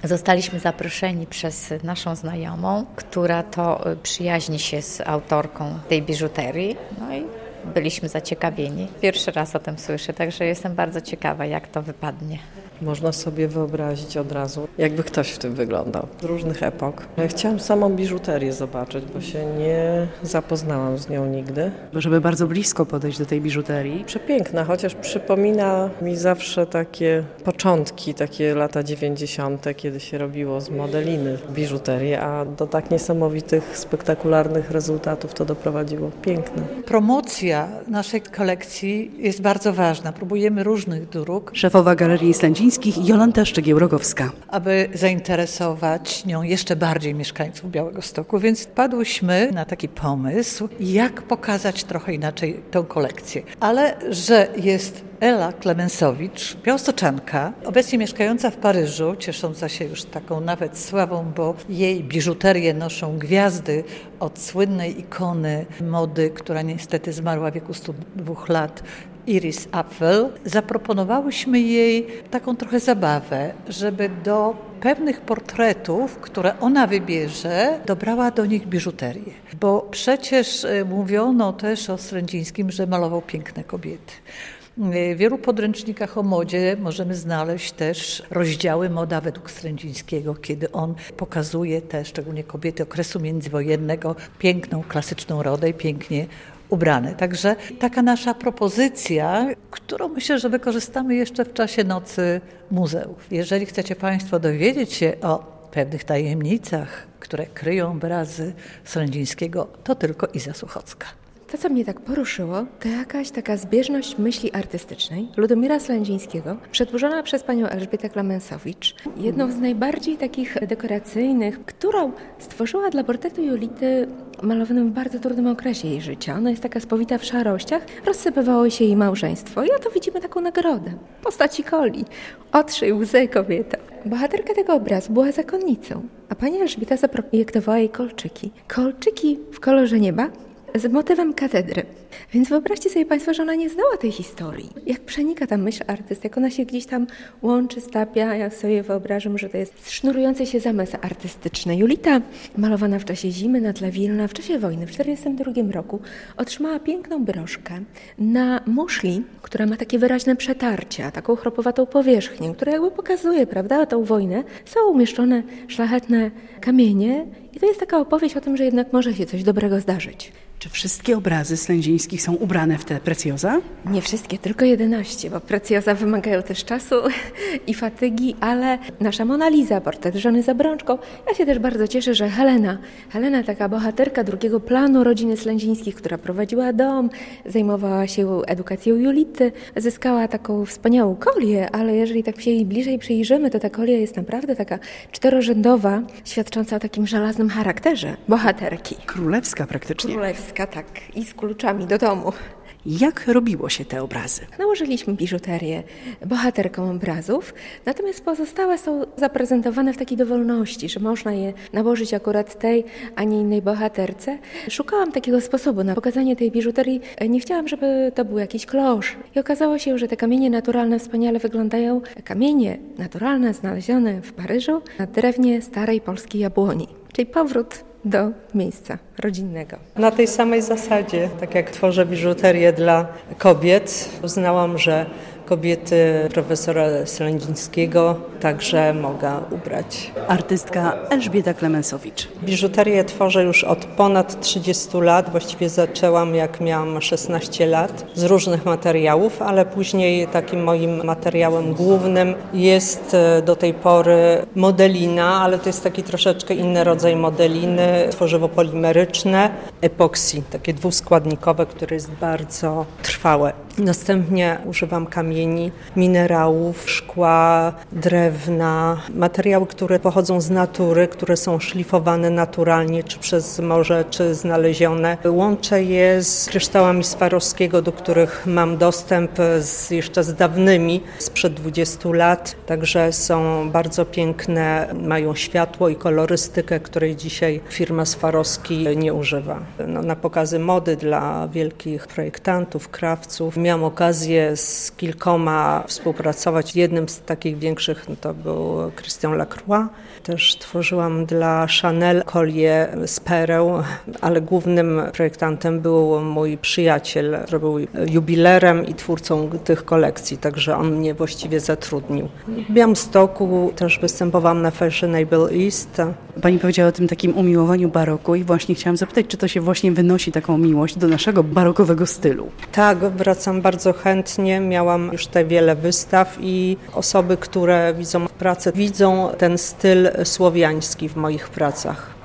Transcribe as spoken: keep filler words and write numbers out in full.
Zostaliśmy zaproszeni przez naszą znajomą, która to przyjaźni się z autorką tej biżuterii. No i byliśmy zaciekawieni. Pierwszy raz o tym słyszę, także jestem bardzo ciekawa, jak to wypadnie. Można sobie wyobrazić od razu, jakby ktoś w tym wyglądał. Z różnych epok. Ja chciałam samą biżuterię zobaczyć, bo się nie zapoznałam z nią nigdy. Żeby bardzo blisko podejść do tej biżuterii. Przepiękna, chociaż przypomina mi zawsze takie początki, takie lata dziewięćdziesiąte, kiedy się robiło z modeliny biżuterię, a do tak niesamowitych, spektakularnych rezultatów to doprowadziło. Piękne. Promocja naszej kolekcji jest bardzo ważna. Próbujemy różnych dróg. Szefowa Galerii Slędzińskich Jolanta Szczygieł-Rogowska. Aby zainteresować nią jeszcze bardziej mieszkańców Białegostoku, więc wpadłyśmy na taki pomysł, jak pokazać trochę inaczej tę kolekcję. Ale że jest Ela Klemensowicz, białostoczanka, obecnie mieszkająca w Paryżu, ciesząca się już taką nawet sławą, bo jej biżuterię noszą gwiazdy od słynnej ikony mody, która niestety zmarła w wieku stu dwóch lat, Iris Apfel. Zaproponowałyśmy jej taką trochę zabawę, żeby do pewnych portretów, które ona wybierze, dobrała do nich biżuterię. Bo przecież mówiono też o Slędzińskim, że malował piękne kobiety. W wielu podręcznikach o modzie możemy znaleźć też rozdziały moda według Slędzińskiego, kiedy on pokazuje te, szczególnie kobiety okresu międzywojennego, piękną, klasyczną rodę i pięknie ubrane. Także taka nasza propozycja, którą myślę, że wykorzystamy jeszcze w czasie Nocy Muzeów. Jeżeli chcecie Państwo dowiedzieć się o pewnych tajemnicach, które kryją obrazy Slędzińskiego, to tylko Iza Suchocka. To, co mnie tak poruszyło, to jakaś taka zbieżność myśli artystycznej Ludomira Slędzińskiego, przedłużona przez panią Elżbietę Klemensowicz, jedną z najbardziej takich dekoracyjnych, którą stworzyła dla portretu Julity malowanym w bardzo trudnym okresie jej życia. Ona jest taka spowita w szarościach, rozsypywało się jej małżeństwo i oto widzimy taką nagrodę w postaci Coli. Otrzyj łzy kobieta. Bohaterka tego obrazu była zakonnicą, a pani Elżbieta zaprojektowała jej kolczyki. Kolczyki w kolorze nieba, z motywem katedry. Więc wyobraźcie sobie Państwo, że ona nie znała tej historii. Jak przenika ta myśl artysty, jak ona się gdzieś tam łączy, stapia. Ja sobie wyobrażam, że to jest sznurujący się zamysł artystyczny. Julita, malowana w czasie zimy na tle Wilna, w czasie wojny w tysiąc dziewięćset czterdziestym drugim roku, otrzymała piękną broszkę na muszli, która ma takie wyraźne przetarcia, taką chropowatą powierzchnię, która jakby pokazuje, prawda, tą wojnę. Są umieszczone szlachetne kamienie i to jest taka opowieść o tym, że jednak może się coś dobrego zdarzyć. Czy wszystkie obrazy Slędzińskich są ubrane w te precjoza? Nie wszystkie, tylko jedenaście, bo precjoza wymagają też czasu i fatygi, ale nasza Mona Lisa, portret żony z obrączką. Ja się też bardzo cieszę, że Helena, Helena taka bohaterka drugiego planu rodziny Slędzińskich, która prowadziła dom, zajmowała się edukacją Julity, zyskała taką wspaniałą kolię, ale jeżeli tak się jej bliżej przyjrzymy, to ta kolia jest naprawdę taka czterorzędowa, świadcząca o takim żelaznym charakterze bohaterki. Królewska praktycznie. Królewska. Tak, i z kluczami do domu. Jak robiło się te obrazy? Nałożyliśmy biżuterię bohaterkom obrazów, natomiast pozostałe są zaprezentowane w takiej dowolności, że można je nałożyć akurat tej, a nie innej bohaterce. Szukałam takiego sposobu na pokazanie tej biżuterii. Nie chciałam, żeby to był jakiś klosz. I okazało się, że te kamienie naturalne wspaniale wyglądają. Kamienie naturalne znalezione w Paryżu na drewnie starej polskiej jabłoni, czyli powrót do miejsca rodzinnego. Na tej samej zasadzie, tak jak tworzę biżuterię dla kobiet, uznałam, że kobiety profesora Slędzińskiego także mogę ubrać. Artystka Elżbieta Klemensowicz. Biżuterię tworzę już od ponad trzydziestu lat, właściwie zaczęłam jak miałam szesnaście lat, z różnych materiałów, ale później takim moim materiałem głównym jest do tej pory modelina, ale to jest taki troszeczkę inny rodzaj modeliny, tworzywo polimeryczne, epoksy, takie dwuskładnikowe, które jest bardzo trwałe. Następnie używam kamieni, minerałów, szkła, drewna, materiały, które pochodzą z natury, które są szlifowane naturalnie, czy przez morze, czy znalezione. Łączę je z kryształami Swarowskiego, do których mam dostęp z, jeszcze z dawnymi, sprzed dwudziestu lat. Także są bardzo piękne, mają światło i kolorystykę, której dzisiaj firma Swarowski nie używa. No, na pokazy mody dla wielkich projektantów, krawców miałam okazję z kilkoma współpracować. Jednym z takich większych no to był Christian Lacroix. Też tworzyłam dla Chanel kolię z pereł, ale głównym projektantem był mój przyjaciel, który był jubilerem i twórcą tych kolekcji, także on mnie właściwie zatrudnił. W Białymstoku też występowałam na Fashionable East. Pani powiedziała o tym takim umiłowaniu baroku i właśnie chciałam zapytać, czy to się właśnie wynosi taką miłość do naszego barokowego stylu? Tak, wracam bardzo chętnie. Miałam już tutaj wiele wystaw i osoby, które widzą pracę, widzą ten styl słowiański w moich pracach.